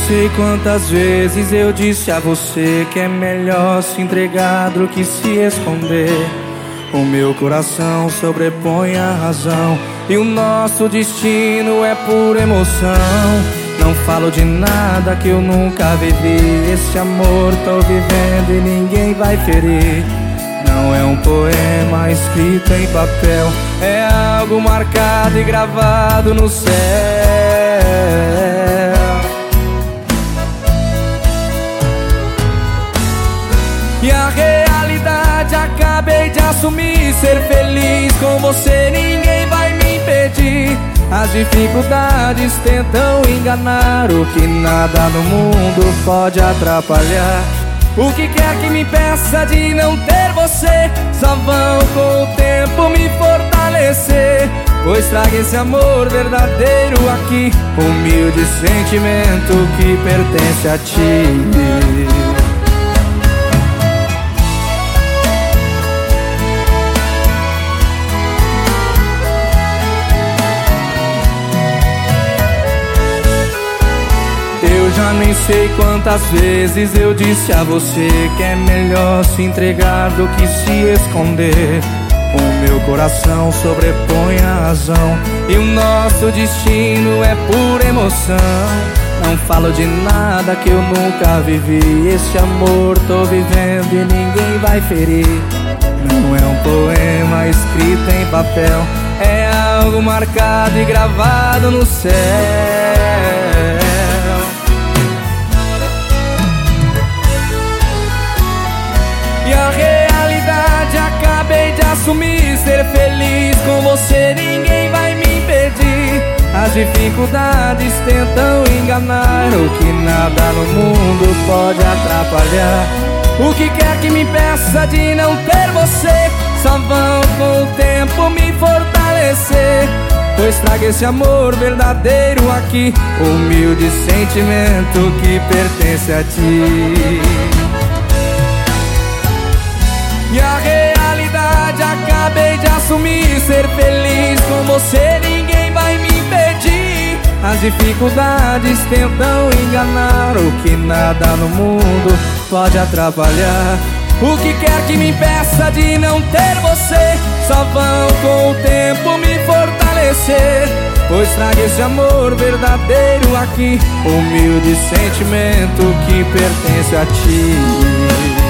sei quantas vezes eu disse a você que é melhor se entregar do que se esconder. O meu coração sobrepõe a razão e o nosso destino é por emoção. Não falo de nada que eu nunca vivi. Esse amor tô vivendo e ninguém vai ferir. Não é um poema escrito em papel, é algo marcado e gravado no céu. E a realidade acabei de assumir. Ser feliz com você ninguém vai me impedir. As dificuldades tentam enganar, o que nada no mundo pode atrapalhar. O que quer que me peça de não ter você, só vão com o tempo me fortalecer. Pois traga esse amor verdadeiro aqui, humilde sentimento que pertence a ti. Eu já nem sei quantas vezes eu disse a você que é melhor se entregar do que se esconder. O meu coração sobrepõe a razão e o nosso destino é por emoção. Não falo de nada que eu nunca vivi. Esse amor tô vivendo e ninguém vai ferir. Não é um poema escrito em papel, é algo marcado e gravado no céu. E a realidade acabei de assumir. Ser feliz com você ninguém vai me impedir. As dificuldades tentam enganar, o que nada no mundo pode atrapalhar. O que quer que me peça de não ter você, só vão com o tempo me fortalecer. Pois traga esse amor verdadeiro aqui, humilde sentimento que pertence a ti. E a realidade acabei de assumir. Ser feliz com você ninguém vai me impedir. As dificuldades tentam enganar, o que nada no mundo pode atrapalhar. O que quer que me impeça de não ter você, só vão com o tempo me fortalecer. Pois traga esse amor verdadeiro aqui, humilde sentimento que pertence a ti.